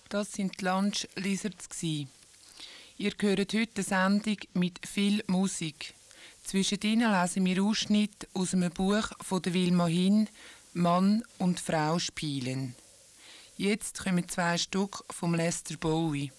Das sind die Lunch Lizards. Ihr hört heute eine Sendung mit viel Musik. Zwischendrin lesen wir Ausschnitte aus einem Buch von der Wilma Hin, «Mann und Frau spielen». Jetzt kommen 2 Stück von Lester Bowie.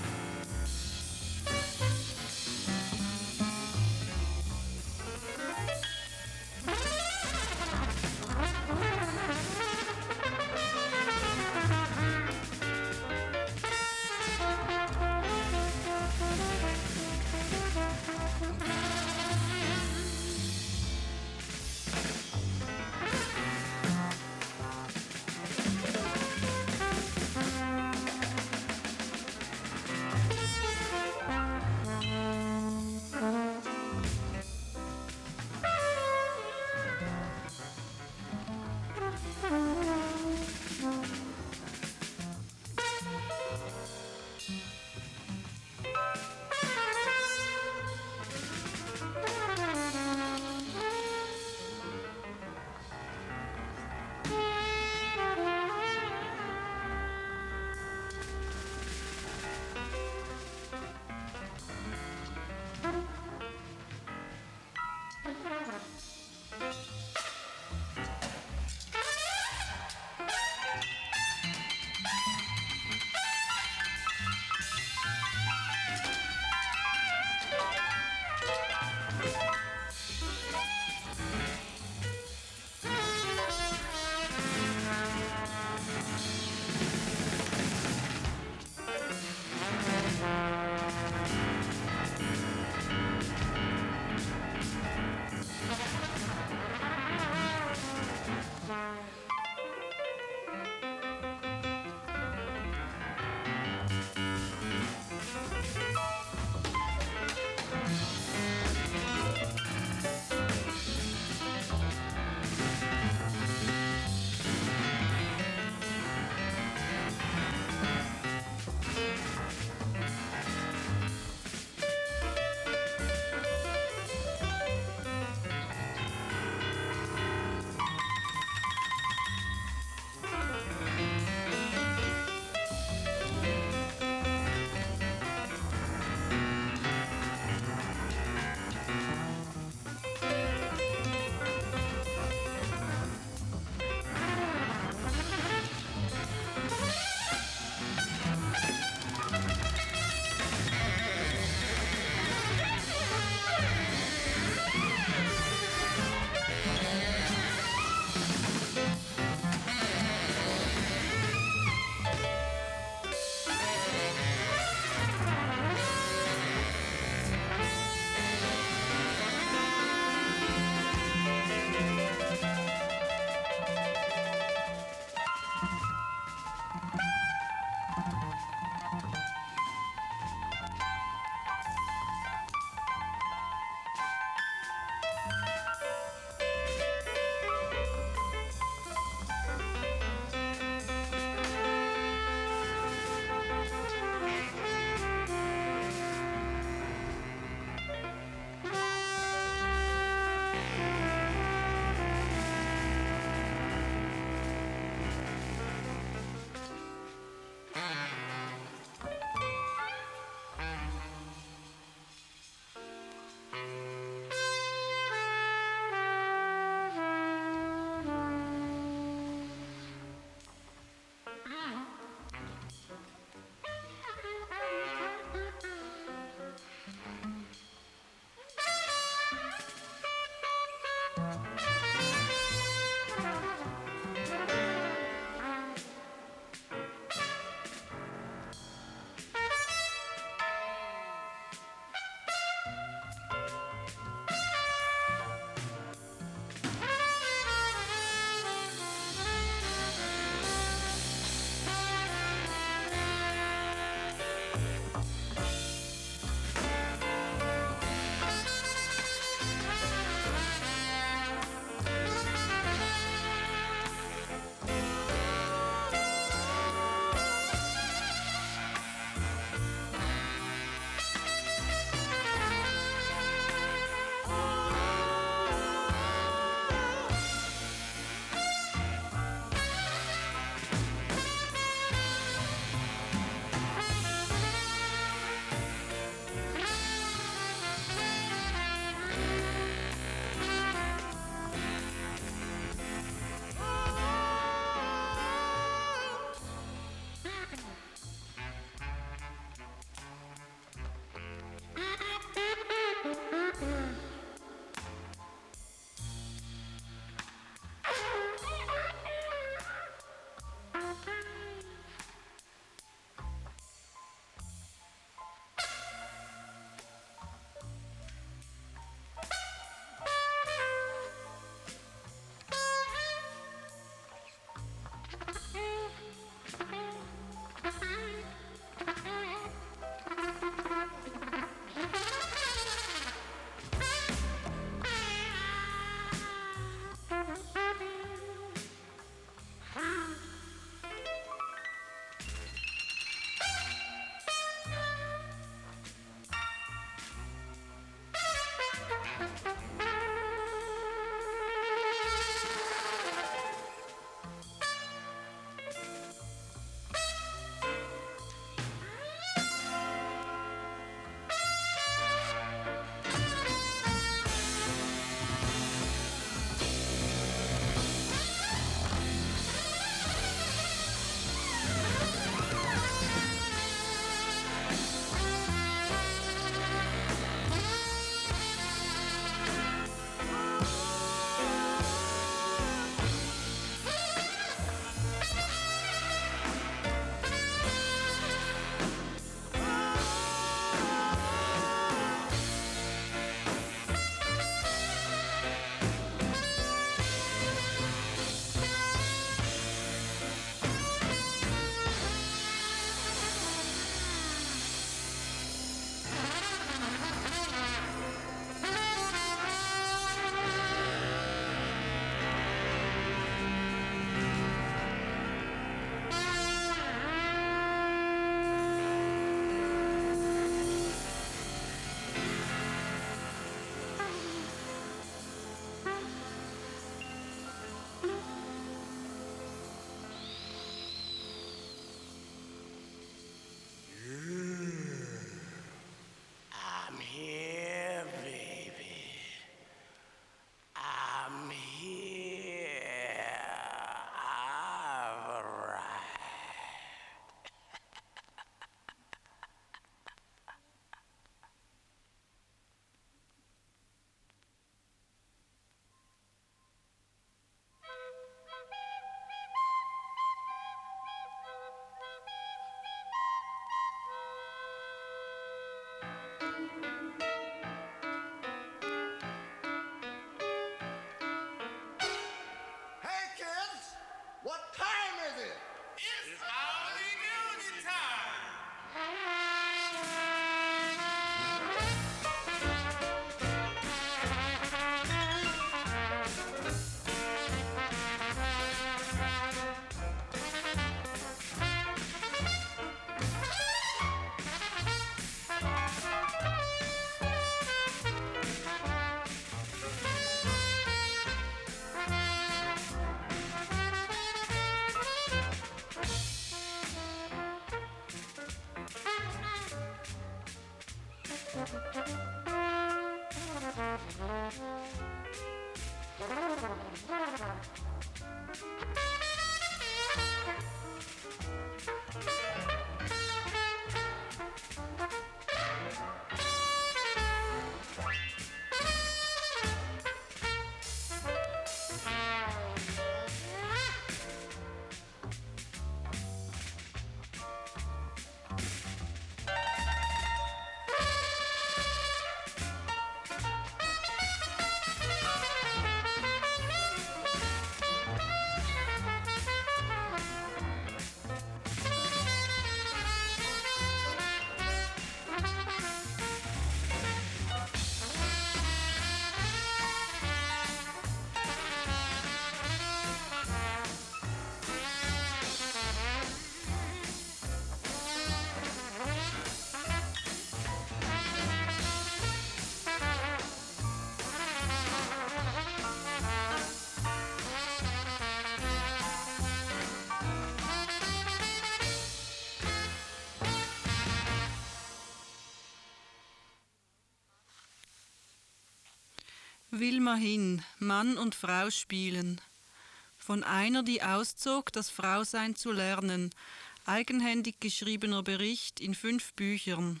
Wilma Hinn, Mann und Frau spielen. Von einer, die auszog, das Frausein zu lernen. Eigenhändig geschriebener Bericht in 5 Büchern.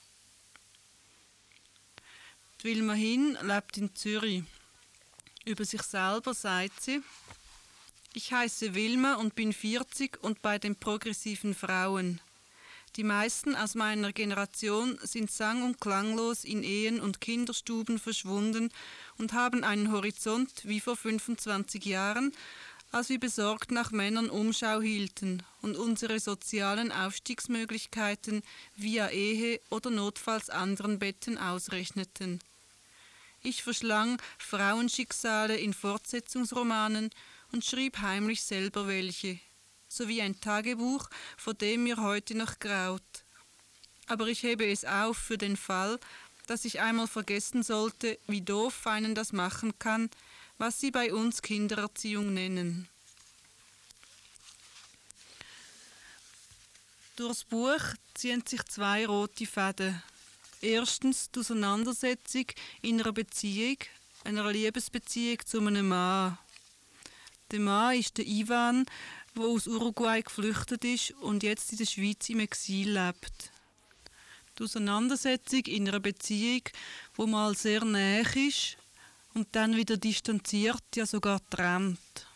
Wilma Hinn lebt in Zürich. Über sich selber sagt sie: Ich heiße Wilma und bin 40 und bei den progressiven Frauen. Die meisten aus meiner Generation sind sang- und klanglos in Ehen und Kinderstuben verschwunden und haben einen Horizont wie vor 25 Jahren, als wir besorgt nach Männern Umschau hielten und unsere sozialen Aufstiegsmöglichkeiten via Ehe oder notfalls anderen Betten ausrechneten. Ich verschlang Frauenschicksale in Fortsetzungsromanen und schrieb heimlich selber welche, sowie ein Tagebuch, vor dem mir heute noch graut. Aber ich hebe es auf für den Fall, dass ich einmal vergessen sollte, wie doof einen das machen kann, was sie bei uns Kindererziehung nennen. Durchs Buch ziehen sich 2 rote Fäden. Erstens die Auseinandersetzung in einer Beziehung, einer Liebesbeziehung zu einem Mann. Der Mann ist der Ivan, der aus Uruguay geflüchtet ist und jetzt in der Schweiz im Exil lebt. Die Auseinandersetzung in einer Beziehung, wo mal sehr nahe ist und dann wieder distanziert, ja sogar trennt.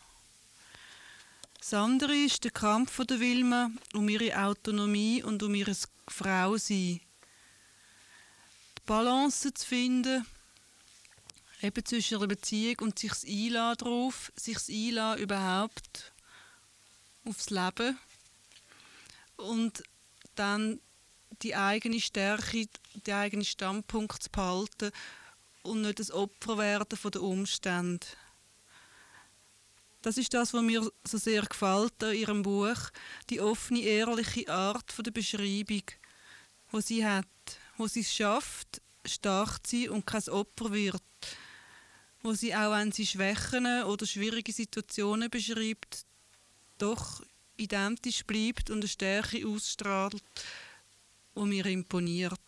Das andere ist der Kampf von der Wilma um ihre Autonomie und um ihr Frausein. Die Balance zu finden, eben zwischen einer Beziehung und sich einlassen darauf, sich einlassen überhaupt aufs Leben und dann die eigene Stärke, die eigenen Standpunkt zu behalten und nicht das Opfer werden von den Umständen. Das ist das, was mir so sehr gefällt an ihrem Buch, die offene, ehrliche Art der Beschreibung, die sie hat, wo sie es schafft, stark zu sein und kein Opfer wird, wo sie auch, wenn sie Schwächen oder schwierige Situationen beschreibt, doch identisch bleibt und eine Stärke ausstrahlt, die mir imponiert.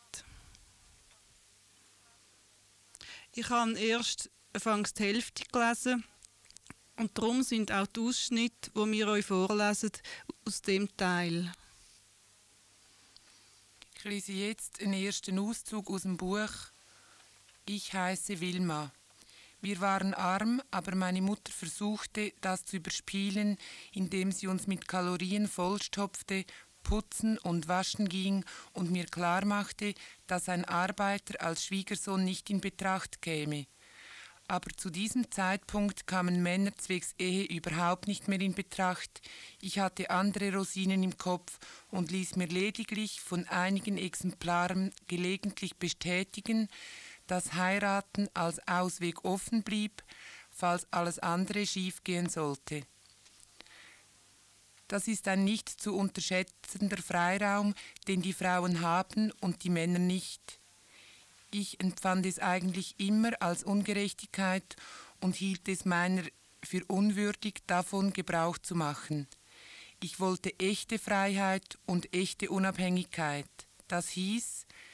Ich habe erst anfangs die Hälfte gelesen und darum sind auch die Ausschnitte, die wir euch vorlesen, aus dem Teil. Ich lese jetzt einen ersten Auszug aus dem Buch Ich heiße Wilma. Wir waren arm, aber meine Mutter versuchte, das zu überspielen, indem sie uns mit Kalorien vollstopfte, putzen und waschen ging und mir klarmachte, dass ein Arbeiter als Schwiegersohn nicht in Betracht käme. Aber zu diesem Zeitpunkt kamen Männer zwecks Ehe überhaupt nicht mehr in Betracht. Ich hatte andere Rosinen im Kopf und ließ mir lediglich von einigen Exemplaren gelegentlich bestätigen, dass Heiraten als Ausweg offen blieb, falls alles andere schiefgehen sollte. Das ist ein nicht zu unterschätzender Freiraum, den die Frauen haben und die Männer nicht. Ich empfand es eigentlich immer als Ungerechtigkeit und hielt es meiner für unwürdig, davon Gebrauch zu machen. Ich wollte echte Freiheit und echte Unabhängigkeit. Das hieß,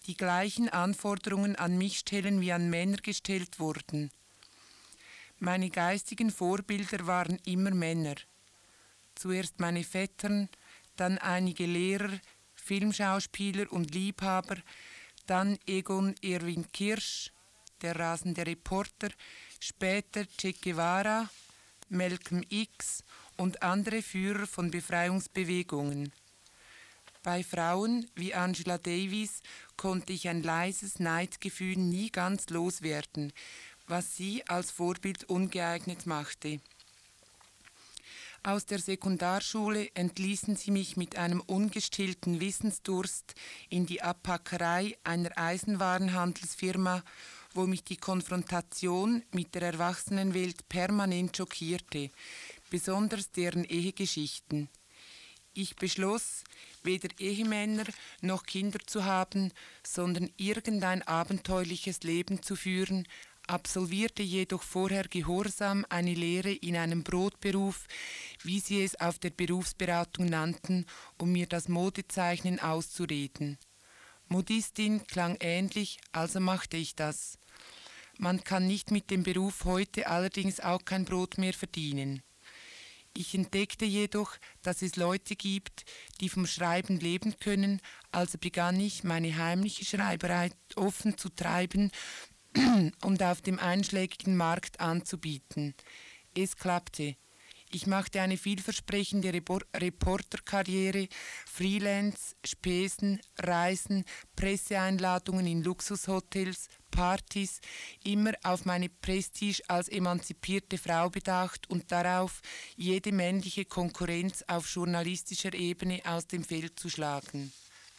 die gleichen Anforderungen an mich stellen, wie an Männer gestellt wurden. Meine geistigen Vorbilder waren immer Männer. Zuerst meine Vettern, dann einige Lehrer, Filmschauspieler und Liebhaber, dann Egon Erwin Kirsch, der rasende Reporter, später Che Guevara, Malcolm X und andere Führer von Befreiungsbewegungen. Bei Frauen wie Angela Davis konnte ich ein leises Neidgefühl nie ganz loswerden, was sie als Vorbild ungeeignet machte. Aus der Sekundarschule entließen sie mich mit einem ungestillten Wissensdurst in die Abpackerei einer Eisenwarenhandelsfirma, wo mich die Konfrontation mit der Erwachsenenwelt permanent schockierte, besonders deren Ehegeschichten. Ich beschloss, weder Ehemänner noch Kinder zu haben, sondern irgendein abenteuerliches Leben zu führen, absolvierte jedoch vorher gehorsam eine Lehre in einem Brotberuf, wie sie es auf der Berufsberatung nannten, um mir das Modezeichnen auszureden. Modistin klang ähnlich, also machte ich das. Man kann nicht mit dem Beruf heute allerdings auch kein Brot mehr verdienen. Ich entdeckte jedoch, dass es Leute gibt, die vom Schreiben leben können, also begann ich, meine heimliche Schreiberei offen zu treiben und auf dem einschlägigen Markt anzubieten. Es klappte. Ich machte eine vielversprechende Reporterkarriere, Freelance, Spesen, Reisen, Presseeinladungen in Luxushotels, Partys, immer auf meine Prestige als emanzipierte Frau bedacht und darauf, jede männliche Konkurrenz auf journalistischer Ebene aus dem Feld zu schlagen.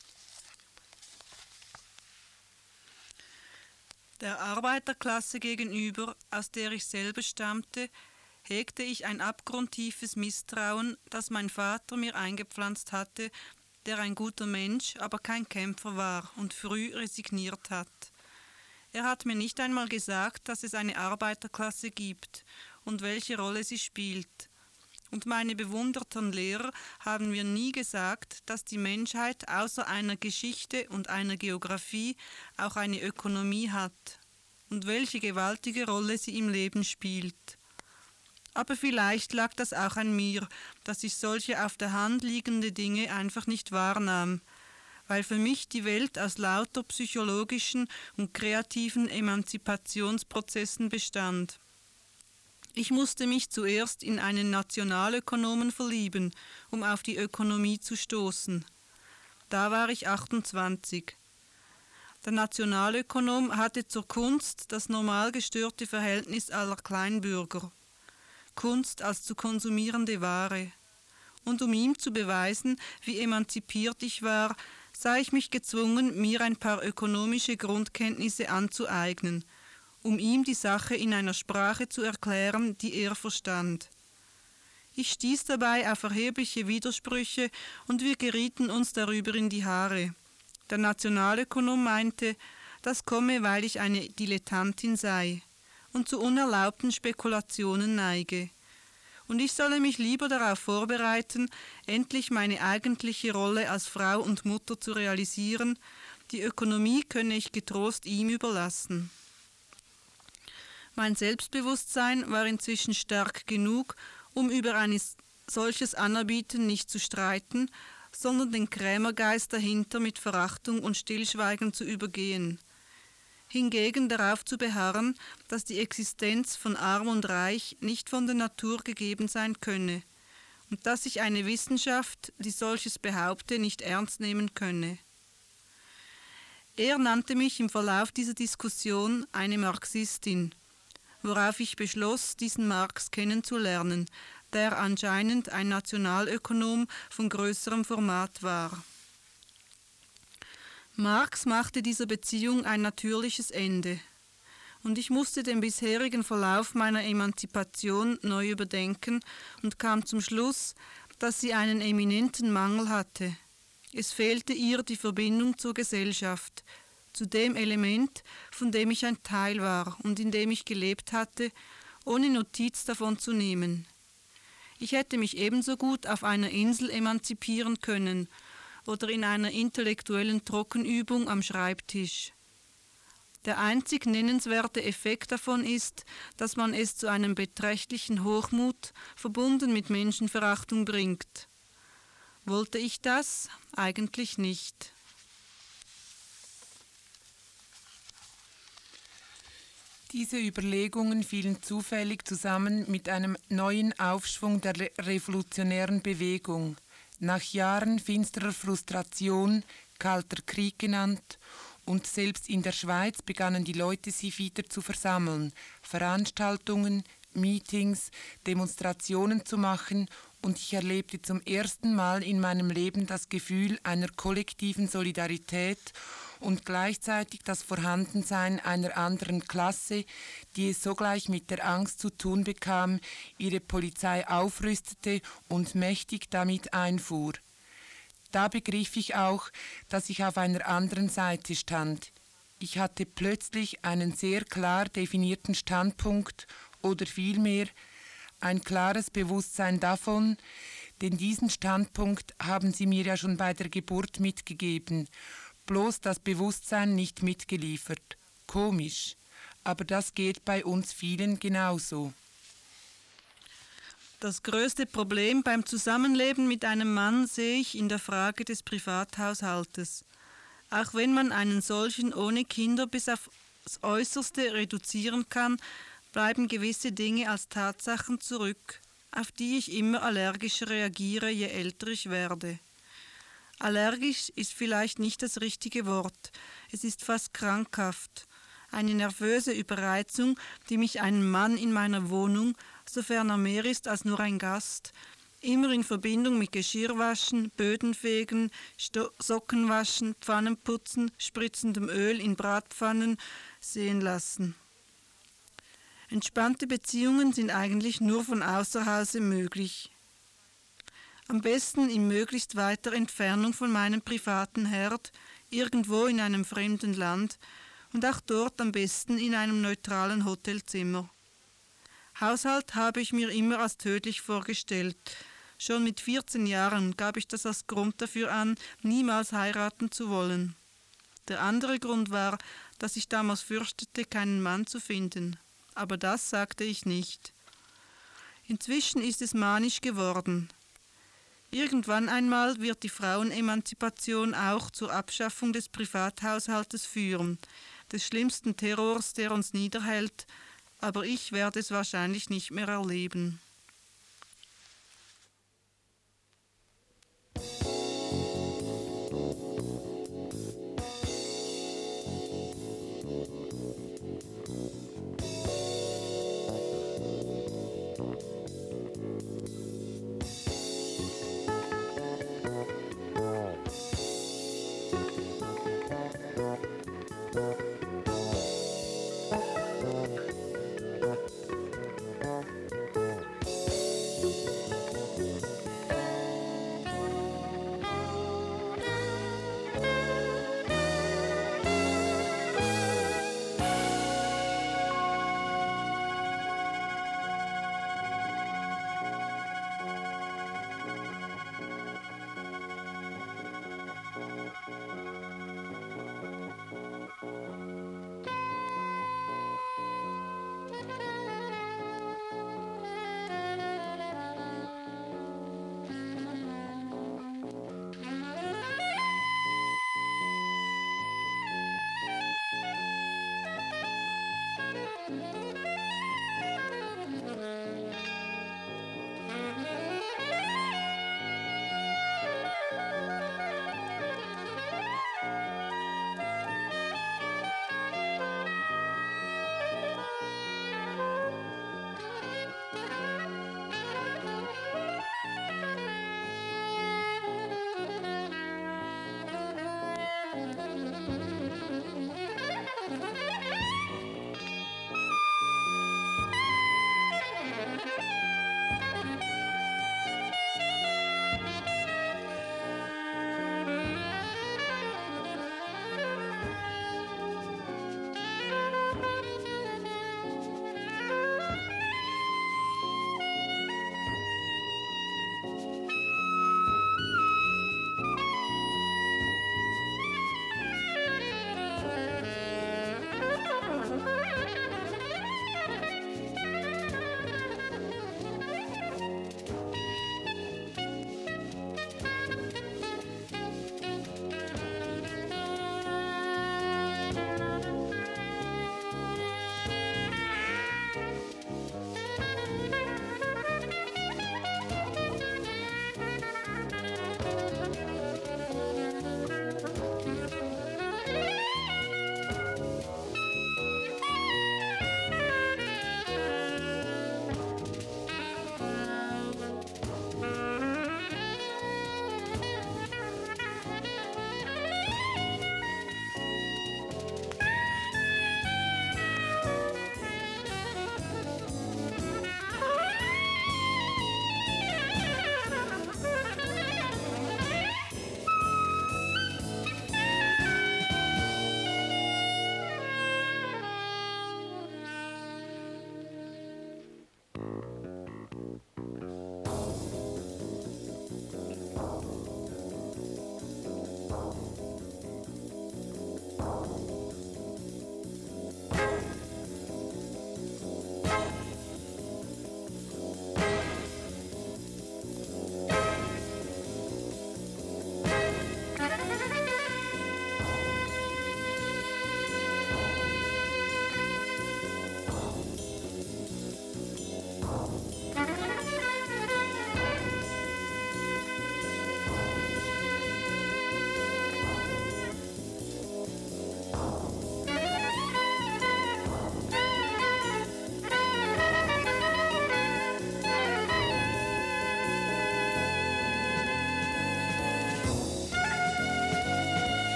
Der Arbeiterklasse gegenüber, aus der ich selber stammte, hegte ich ein abgrundtiefes Misstrauen, das mein Vater mir eingepflanzt hatte, der ein guter Mensch, aber kein Kämpfer war und früh resigniert hat. Er hat mir nicht einmal gesagt, dass es eine Arbeiterklasse gibt und welche Rolle sie spielt. Und meine bewunderten Lehrer haben mir nie gesagt, dass die Menschheit außer einer Geschichte und einer Geographie auch eine Ökonomie hat und welche gewaltige Rolle sie im Leben spielt. Aber vielleicht lag das auch an mir, dass ich solche auf der Hand liegende Dinge einfach nicht wahrnahm, weil für mich die Welt aus lauter psychologischen und kreativen Emanzipationsprozessen bestand. Ich musste mich zuerst in einen Nationalökonomen verlieben, um auf die Ökonomie zu stoßen. Da war ich 28. Der Nationalökonom hatte zur Kunst das normal gestörte Verhältnis aller Kleinbürger. Kunst als zu konsumierende Ware. Und um ihm zu beweisen, wie emanzipiert ich war, sah ich mich gezwungen, mir ein paar ökonomische Grundkenntnisse anzueignen, um ihm die Sache in einer Sprache zu erklären, die er verstand. Ich stieß dabei auf erhebliche Widersprüche und wir gerieten uns darüber in die Haare. Der Nationalökonom meinte, das komme, weil ich eine Dilettantin sei und zu unerlaubten Spekulationen neige. Und ich solle mich lieber darauf vorbereiten, endlich meine eigentliche Rolle als Frau und Mutter zu realisieren. Die Ökonomie könne ich getrost ihm überlassen. Mein Selbstbewusstsein war inzwischen stark genug, um über ein solches Anerbieten nicht zu streiten, sondern den Krämergeist dahinter mit Verachtung und Stillschweigen zu übergehen. Hingegen darauf zu beharren, dass die Existenz von Arm und Reich nicht von der Natur gegeben sein könne und dass sich eine Wissenschaft, die solches behaupte, nicht ernst nehmen könne. Er nannte mich im Verlauf dieser Diskussion eine Marxistin, worauf ich beschloss, diesen Marx kennenzulernen, der anscheinend ein Nationalökonom von größerem Format war. Marx machte dieser Beziehung ein natürliches Ende, und ich musste den bisherigen Verlauf meiner Emanzipation neu überdenken und kam zum Schluss, dass sie einen eminenten Mangel hatte. Es fehlte ihr die Verbindung zur Gesellschaft, zu dem Element, von dem ich ein Teil war und in dem ich gelebt hatte, ohne Notiz davon zu nehmen. Ich hätte mich ebenso gut auf einer Insel emanzipieren können, oder in einer intellektuellen Trockenübung am Schreibtisch. Der einzig nennenswerte Effekt davon ist, dass man es zu einem beträchtlichen Hochmut, verbunden mit Menschenverachtung, bringt. Wollte ich das? Eigentlich nicht. Diese Überlegungen fielen zufällig zusammen mit einem neuen Aufschwung der revolutionären Bewegung. Nach Jahren finsterer Frustration, Kalter Krieg genannt, und selbst in der Schweiz begannen die Leute sich wieder zu versammeln, Veranstaltungen, Meetings, Demonstrationen zu machen, und ich erlebte zum ersten Mal in meinem Leben das Gefühl einer kollektiven Solidarität und gleichzeitig das Vorhandensein einer anderen Klasse, die es sogleich mit der Angst zu tun bekam, ihre Polizei aufrüstete und mächtig damit einfuhr. Da begriff ich auch, dass ich auf einer anderen Seite stand. Ich hatte plötzlich einen sehr klar definierten Standpunkt oder vielmehr ein klares Bewusstsein davon, denn diesen Standpunkt haben sie mir ja schon bei der Geburt mitgegeben, bloß das Bewusstsein nicht mitgeliefert. Komisch, aber das geht bei uns vielen genauso. Das größte Problem beim Zusammenleben mit einem Mann sehe ich in der Frage des Privathaushaltes. Auch wenn man einen solchen ohne Kinder bis aufs Äußerste reduzieren kann, bleiben gewisse Dinge als Tatsachen zurück, auf die ich immer allergischer reagiere, je älter ich werde. Allergisch ist vielleicht nicht das richtige Wort, es ist fast krankhaft. Eine nervöse Überreizung, die mich einen Mann in meiner Wohnung, sofern er mehr ist als nur ein Gast, immer in Verbindung mit Geschirrwaschen, Bödenfegen, Sockenwaschen, Pfannenputzen, spritzendem Öl in Bratpfannen sehen lassen. Entspannte Beziehungen sind eigentlich nur von außer Hause möglich. Am besten in möglichst weiter Entfernung von meinem privaten Herd, irgendwo in einem fremden Land und auch dort am besten in einem neutralen Hotelzimmer. Haushalt habe ich mir immer als tödlich vorgestellt. Schon mit 14 Jahren gab ich das als Grund dafür an, niemals heiraten zu wollen. Der andere Grund war, dass ich damals fürchtete, keinen Mann zu finden. Aber das sagte ich nicht. Inzwischen ist es manisch geworden. Irgendwann einmal wird die Frauenemanzipation auch zur Abschaffung des Privathaushaltes führen, des schlimmsten Terrors, der uns niederhält, aber ich werde es wahrscheinlich nicht mehr erleben.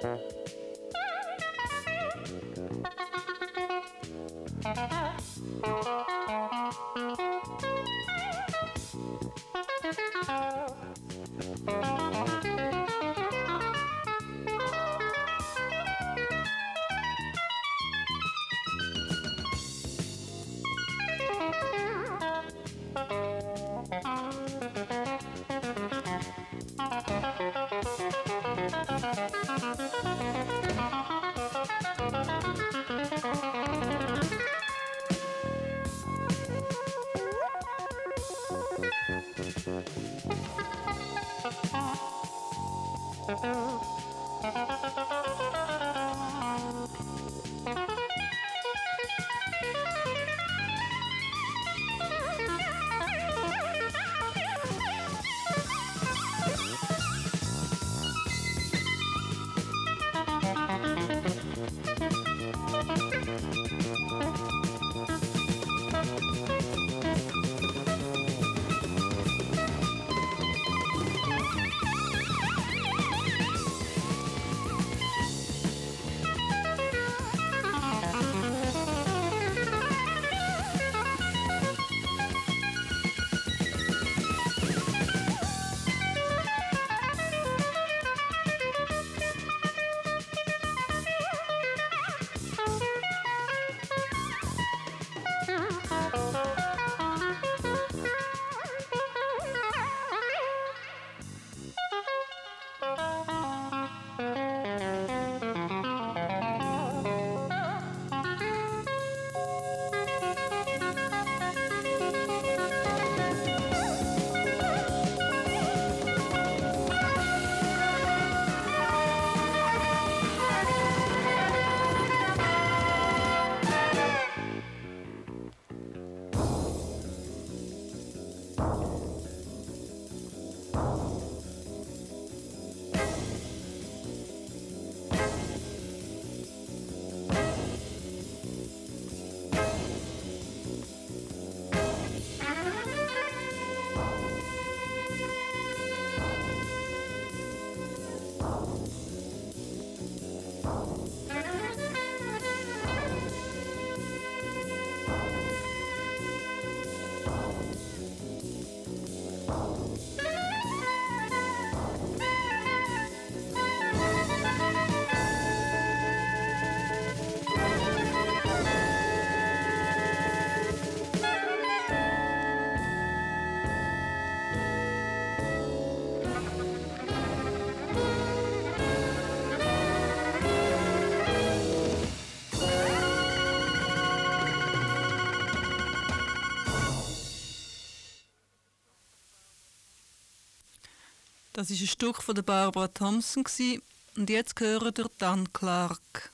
Das ist ein Stück von der Barbara Thompson und jetzt hören wir Dan Clark.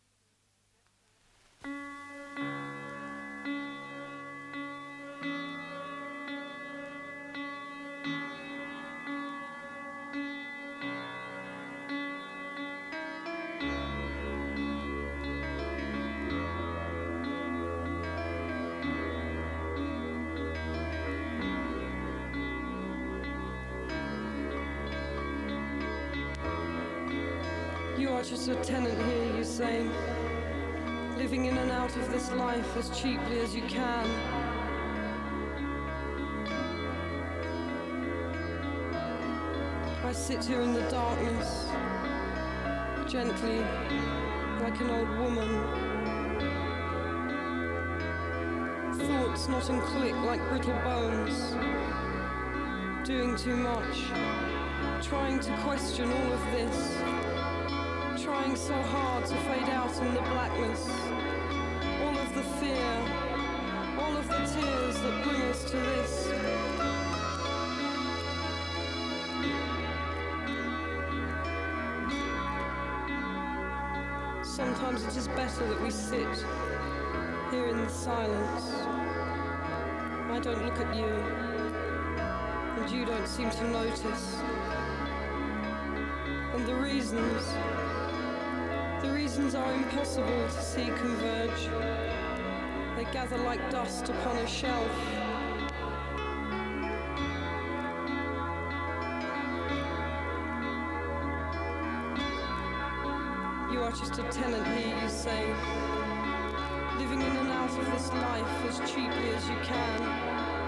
You are just a tenant here, you say, living in and out of this life as cheaply as you can. I sit here in the darkness, gently, like an old woman. Thoughts not and click like brittle bones, doing too much, trying to question all of this. Trying so hard to fade out in the blackness. All of the fear, all of the tears that bring us to this. Sometimes it is better that we sit here in the silence. I don't look at you, and you don't seem to notice. And the reasons are impossible to see converge. They gather like dust upon a shelf. I just a tenant here, you say, living in and out of this life as cheaply as you can.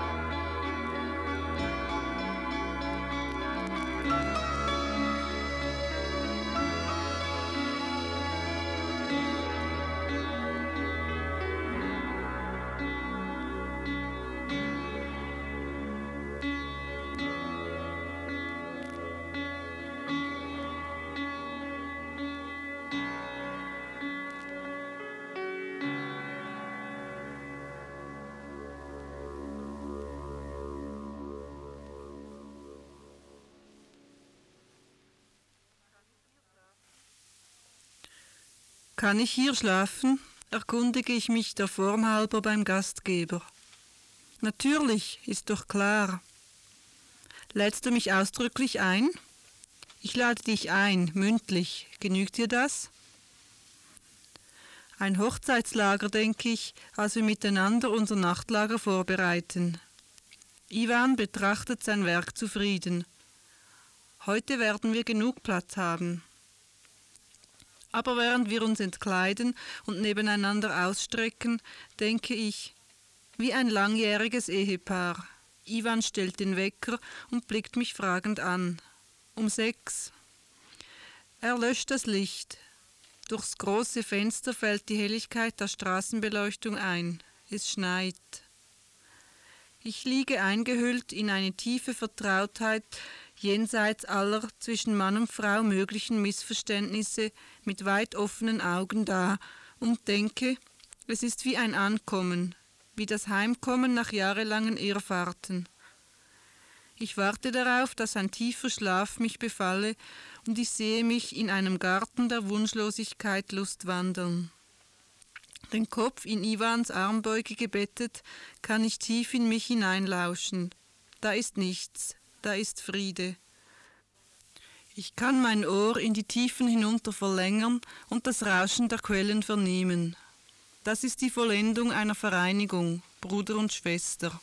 Kann ich hier schlafen? Erkundige ich mich der Form halber beim Gastgeber. Natürlich, ist doch klar. Lädst du mich ausdrücklich ein? Ich lade dich ein, mündlich. Genügt dir das? Ein Hochzeitslager, denke ich, als wir miteinander unser Nachtlager vorbereiten. Ivan betrachtet sein Werk zufrieden. Heute werden wir genug Platz haben. Aber während wir uns entkleiden und nebeneinander ausstrecken, denke ich, wie ein langjähriges Ehepaar. Ivan stellt den Wecker und blickt mich fragend an. Um 6. Er löscht das Licht. Durchs große Fenster fällt die Helligkeit der Straßenbeleuchtung ein. Es schneit. Ich liege eingehüllt in eine tiefe Vertrautheit, jenseits aller zwischen Mann und Frau möglichen Missverständnisse mit weit offenen Augen da und denke, es ist wie ein Ankommen, wie das Heimkommen nach jahrelangen Irrfahrten. Ich warte darauf, dass ein tiefer Schlaf mich befalle und ich sehe mich in einem Garten der Wunschlosigkeit lustwandeln. Den Kopf in Ivans Armbeuge gebettet, kann ich tief in mich hineinlauschen. Da ist nichts. Da ist Friede. Ich kann mein Ohr in die Tiefen hinunter verlängern und das Rauschen der Quellen vernehmen. Das ist die Vollendung einer Vereinigung, Bruder und Schwester.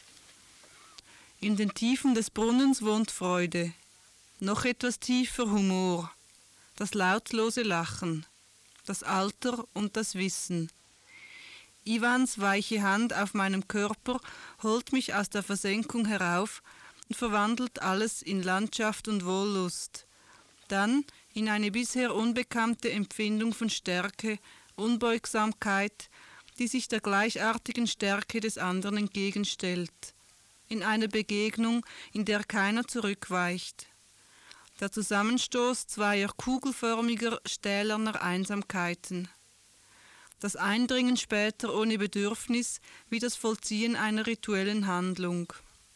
In den Tiefen des Brunnens wohnt Freude, noch etwas tiefer Humor, das lautlose Lachen, das Alter und das Wissen. Ivans weiche Hand auf meinem Körper holt mich aus der Versenkung herauf und verwandelt alles in Landschaft und Wohllust, dann in eine bisher unbekannte Empfindung von Stärke, Unbeugsamkeit, die sich der gleichartigen Stärke des anderen entgegenstellt, in eine Begegnung, in der keiner zurückweicht. Der Zusammenstoß zweier kugelförmiger, stählerner Einsamkeiten. Das Eindringen später ohne Bedürfnis, wie das Vollziehen einer rituellen Handlung.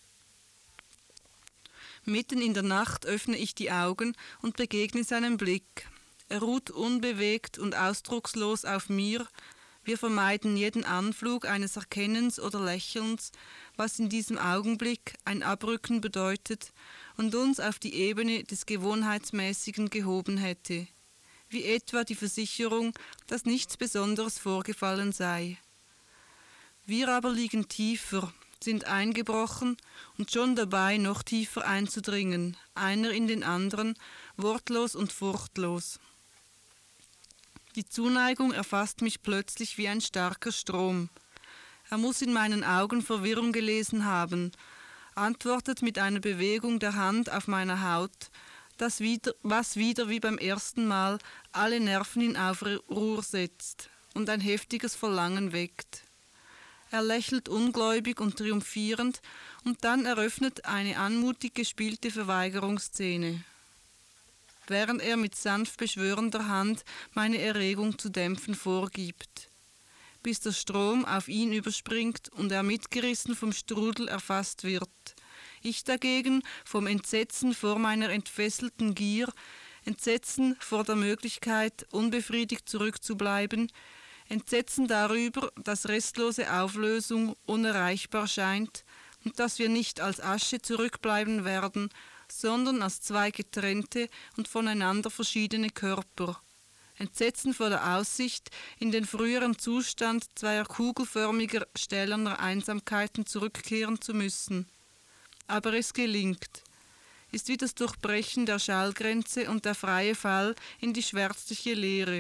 Mitten in der Nacht öffne ich die Augen und begegne seinem Blick. Er ruht unbewegt und ausdruckslos auf mir. Wir vermeiden jeden Anflug eines Erkennens oder Lächelns, was in diesem Augenblick ein Abrücken bedeutet und uns auf die Ebene des Gewohnheitsmäßigen gehoben hätte, wie etwa die Versicherung, dass nichts Besonderes vorgefallen sei. Wir aber liegen tiefer, sind eingebrochen und schon dabei, noch tiefer einzudringen, einer in den anderen, wortlos und furchtlos. Die Zuneigung erfasst mich plötzlich wie ein starker Strom. Er muss in meinen Augen Verwirrung gelesen haben, antwortet mit einer Bewegung der Hand auf meiner Haut, was wieder wie beim ersten Mal alle Nerven in Aufruhr setzt und ein heftiges Verlangen weckt. Er lächelt ungläubig und triumphierend und dann eröffnet eine anmutig gespielte Verweigerungsszene, während er mit sanft beschwörender Hand meine Erregung zu dämpfen vorgibt, bis der Strom auf ihn überspringt und er mitgerissen vom Strudel erfasst wird. Ich dagegen vom Entsetzen vor meiner entfesselten Gier, Entsetzen vor der Möglichkeit, unbefriedigt zurückzubleiben, Entsetzen darüber, dass restlose Auflösung unerreichbar scheint und dass wir nicht als Asche zurückbleiben werden, sondern als zwei getrennte und voneinander verschiedene Körper. Entsetzen vor der Aussicht, in den früheren Zustand zweier kugelförmiger, stählerner Einsamkeiten zurückkehren zu müssen. Aber es gelingt, ist wie das Durchbrechen der Schallgrenze und der freie Fall in die schwärzliche Leere.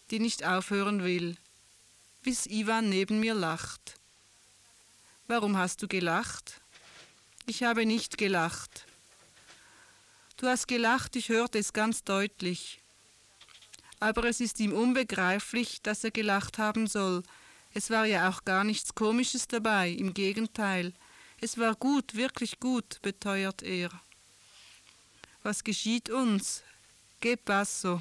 die nicht aufhören will, bis Ivan neben mir lacht. Warum hast du gelacht? Ich habe nicht gelacht. Du hast gelacht, ich hörte es ganz deutlich. Aber es ist ihm unbegreiflich, dass er gelacht haben soll. Es war ja auch gar nichts Komisches dabei, im Gegenteil. Es war gut, wirklich gut, beteuert er. Was geschieht uns? ¿Qué pasó?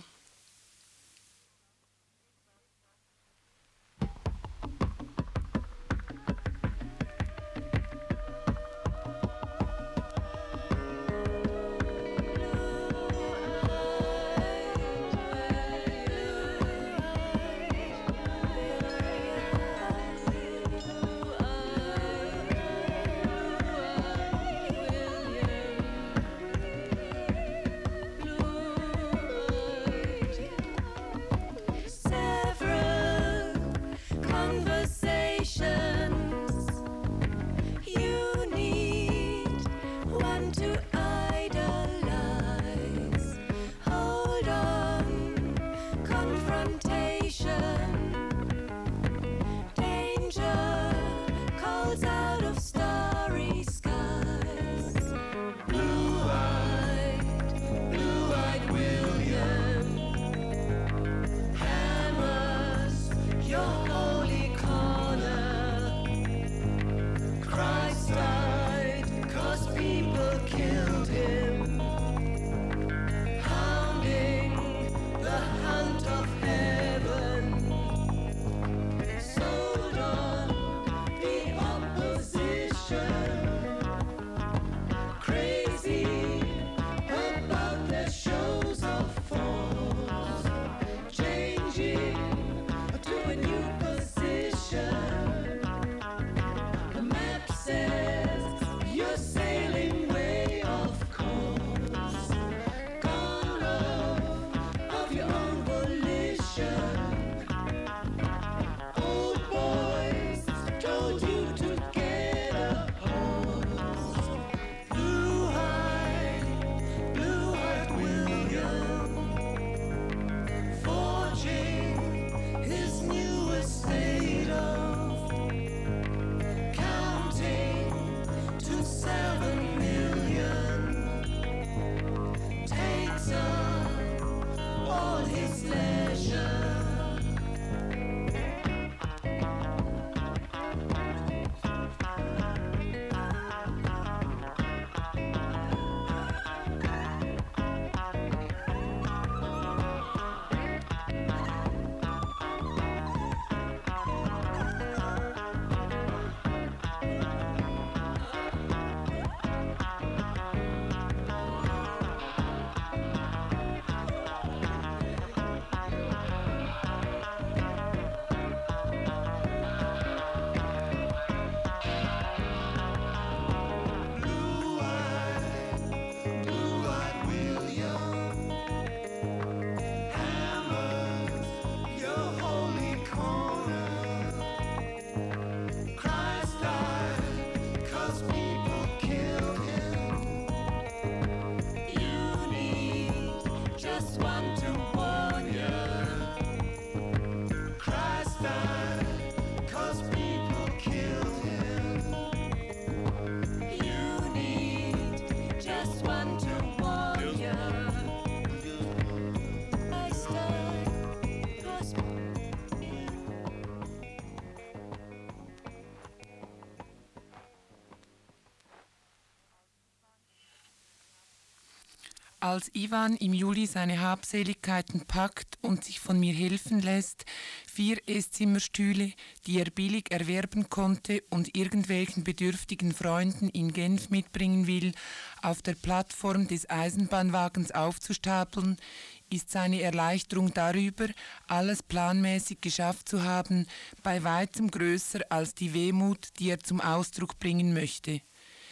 Als Ivan im Juli seine Habseligkeiten packt und sich von mir helfen lässt, 4 Esszimmerstühle, die er billig erwerben konnte und irgendwelchen bedürftigen Freunden in Genf mitbringen will, auf der Plattform des Eisenbahnwagens aufzustapeln, ist seine Erleichterung darüber, alles planmäßig geschafft zu haben, bei weitem größer als die Wehmut, die er zum Ausdruck bringen möchte.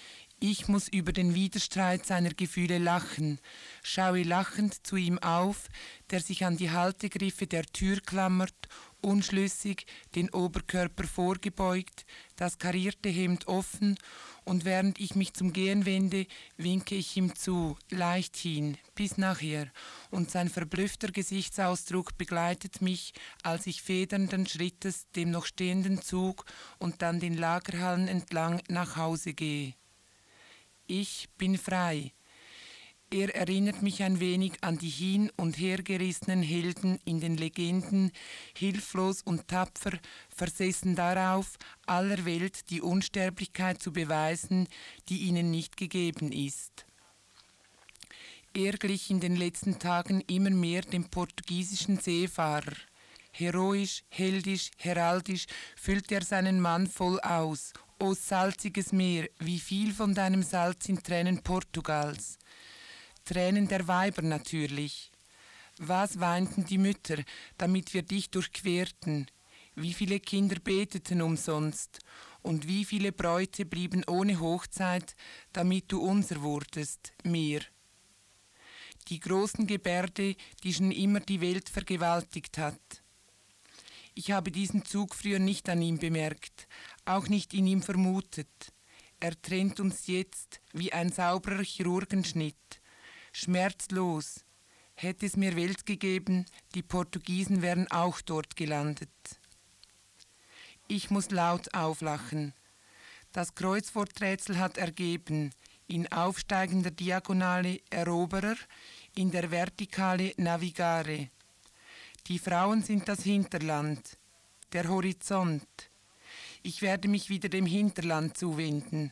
Ich muss über den Widerstreit seiner Gefühle lachen, schaue lachend zu ihm auf, der sich an die Haltegriffe der Tür klammert, unschlüssig, den Oberkörper vorgebeugt, das karierte Hemd offen, und während ich mich zum Gehen wende, winke ich ihm zu, leicht hin, bis nachher, und sein verblüffter Gesichtsausdruck begleitet mich, als ich federnden Schrittes dem noch stehenden Zug und dann den Lagerhallen entlang nach Hause gehe. Ich bin frei. Er erinnert mich ein wenig an die hin- und hergerissenen Helden in den Legenden, hilflos und tapfer, versessen darauf, aller Welt die Unsterblichkeit zu beweisen, die ihnen nicht gegeben ist. Er glich in den letzten Tagen immer mehr dem portugiesischen Seefahrer. Heroisch, heldisch, heraldisch füllt er seinen Mann voll aus. O salziges Meer, wie viel von deinem Salz sind Tränen Portugals. Tränen der Weiber natürlich. Was weinten die Mütter, damit wir dich durchquerten? Wie viele Kinder beteten umsonst? Und wie viele Bräute blieben ohne Hochzeit, damit du unser wurdest, Meer? Die großen Gebärde, die schon immer die Welt vergewaltigt hat. Ich habe diesen Zug früher nicht an ihm bemerkt, auch nicht in ihm vermutet. Er trennt uns jetzt wie ein sauberer Chirurgenschnitt. Schmerzlos. Hätte es mehr Welt gegeben, die Portugiesen wären auch dort gelandet. Ich muss laut auflachen. Das Kreuzworträtsel hat ergeben, in aufsteigender Diagonale Eroberer, in der Vertikale Navigare. Die Frauen sind das Hinterland, der Horizont. Ich werde mich wieder dem Hinterland zuwenden.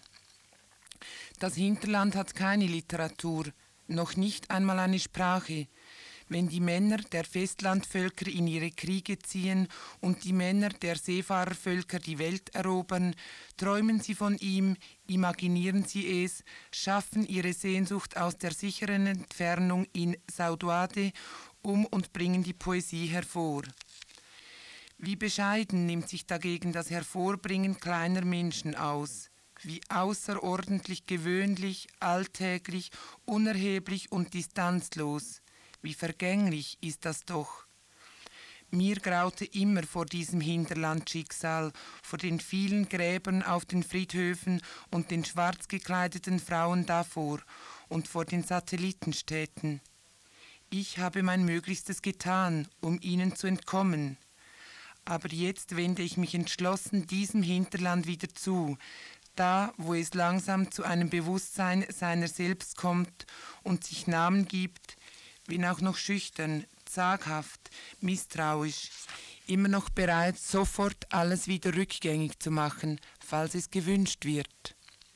Das Hinterland hat keine Literatur, noch nicht einmal eine Sprache. Wenn die Männer der Festlandvölker in ihre Kriege ziehen und die Männer der Seefahrervölker die Welt erobern, träumen sie von ihm, imaginieren sie es, schaffen ihre Sehnsucht aus der sicheren Entfernung in Saudade und bringen die Poesie hervor. Wie bescheiden nimmt sich dagegen das Hervorbringen kleiner Menschen aus. Wie außerordentlich gewöhnlich, alltäglich, unerheblich und distanzlos. Wie vergänglich ist das doch. Mir graute immer vor diesem Hinterlandschicksal, vor den vielen Gräbern auf den Friedhöfen und den schwarz gekleideten Frauen davor und vor den Satellitenstädten. Ich habe mein Möglichstes getan, um ihnen zu entkommen. Aber jetzt wende ich mich entschlossen diesem Hinterland wieder zu, da, wo es langsam zu einem Bewusstsein seiner selbst kommt und sich Namen gibt, wenn auch noch schüchtern, zaghaft, misstrauisch, immer noch bereit, sofort alles wieder rückgängig zu machen, falls es gewünscht wird.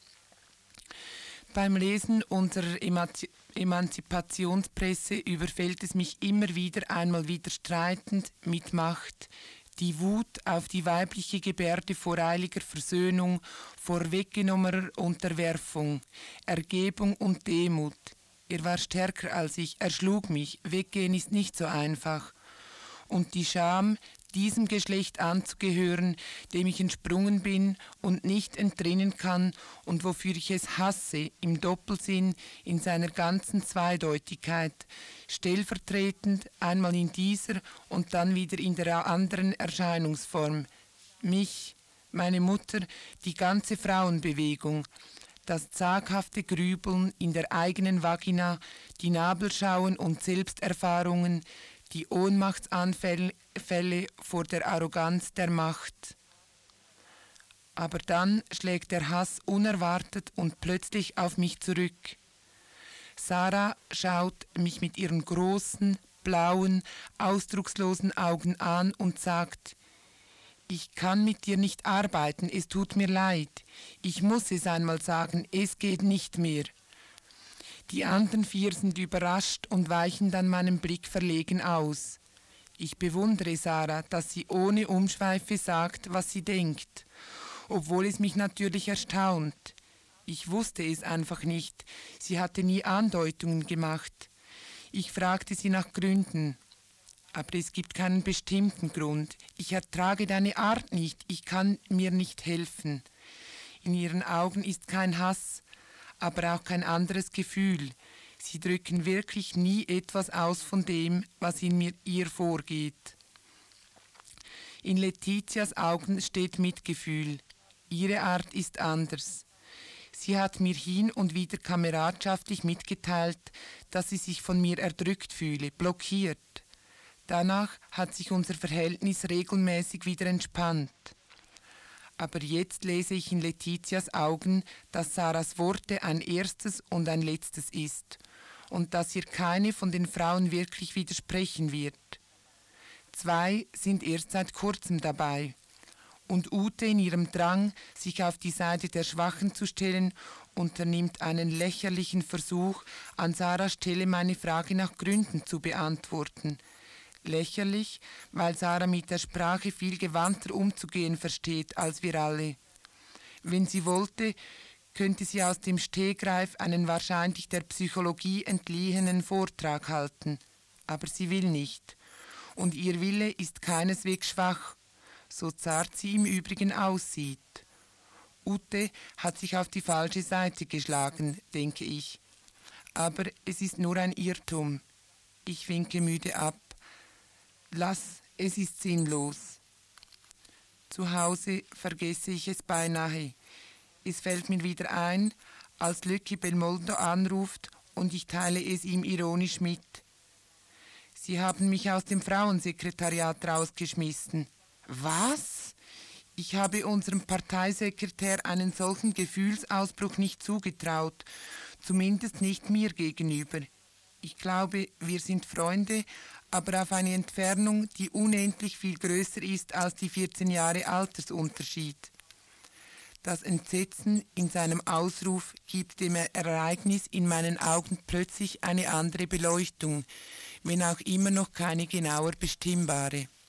Beim Lesen unserer Emanzipationspresse überfällt es mich immer wieder einmal widerstreitend mit Macht, die Wut auf die weibliche Gebärde vor eiliger Versöhnung, vor weggenommener Unterwerfung, Ergebung und Demut. Er war stärker als ich, er schlug mich, weggehen ist nicht so einfach. Und die Scham, diesem Geschlecht anzugehören, dem ich entsprungen bin und nicht entrinnen kann und wofür ich es hasse, im Doppelsinn, in seiner ganzen Zweideutigkeit, stellvertretend einmal in dieser und dann wieder in der anderen Erscheinungsform. Mich, meine Mutter, die ganze Frauenbewegung, das zaghafte Grübeln in der eigenen Vagina, die Nabelschauen und Selbsterfahrungen, die Ohnmachtsanfälle vor der Arroganz der Macht. Aber dann schlägt der Hass unerwartet und plötzlich auf mich zurück. Sarah schaut mich mit ihren großen, blauen, ausdruckslosen Augen an und sagt: Ich kann mit dir nicht arbeiten, es tut mir leid. Ich muss es einmal sagen, es geht nicht mehr. Die anderen 4 sind überrascht und weichen dann meinem Blick verlegen aus. Ich bewundere Sarah, dass sie ohne Umschweife sagt, was sie denkt, obwohl es mich natürlich erstaunt. Ich wusste es einfach nicht, sie hatte nie Andeutungen gemacht. Ich fragte sie nach Gründen, aber es gibt keinen bestimmten Grund. Ich ertrage deine Art nicht, ich kann mir nicht helfen. In ihren Augen ist kein Hass, aber auch kein anderes Gefühl. Sie drücken wirklich nie etwas aus von dem, was in ihr vorgeht. In Letitias Augen steht Mitgefühl. Ihre Art ist anders. Sie hat mir hin und wieder kameradschaftlich mitgeteilt, dass sie sich von mir erdrückt fühle, blockiert. Danach hat sich unser Verhältnis regelmäßig wieder entspannt. Aber jetzt lese ich in Letitias Augen, dass Sarahs Worte ein erstes und ein letztes ist und dass ihr keine von den Frauen wirklich widersprechen wird. 2 sind erst seit kurzem dabei. Und Ute in ihrem Drang, sich auf die Seite der Schwachen zu stellen, unternimmt einen lächerlichen Versuch, an Sarahs Stelle meine Frage nach Gründen zu beantworten. Lächerlich, weil Sarah mit der Sprache viel gewandter umzugehen versteht als wir alle. Wenn sie wollte, könnte sie aus dem Stegreif einen wahrscheinlich der Psychologie entliehenen Vortrag halten. Aber sie will nicht. Und ihr Wille ist keineswegs schwach, so zart sie im Übrigen aussieht. Ute hat sich auf die falsche Seite geschlagen, denke ich. Aber es ist nur ein Irrtum. Ich winke müde ab. Lass, es ist sinnlos. Zu Hause vergesse ich es beinahe. Es fällt mir wieder ein, als Lucky Belmondo anruft und ich teile es ihm ironisch mit. Sie haben mich aus dem Frauensekretariat rausgeschmissen. Was? Ich habe unserem Parteisekretär einen solchen Gefühlsausbruch nicht zugetraut, zumindest nicht mir gegenüber. Ich glaube, wir sind Freunde, aber auf eine Entfernung, die unendlich viel größer ist als die 14 Jahre Altersunterschied. Das Entsetzen in seinem Ausruf gibt dem Ereignis in meinen Augen plötzlich eine andere Beleuchtung, wenn auch immer noch keine genauer bestimmbare.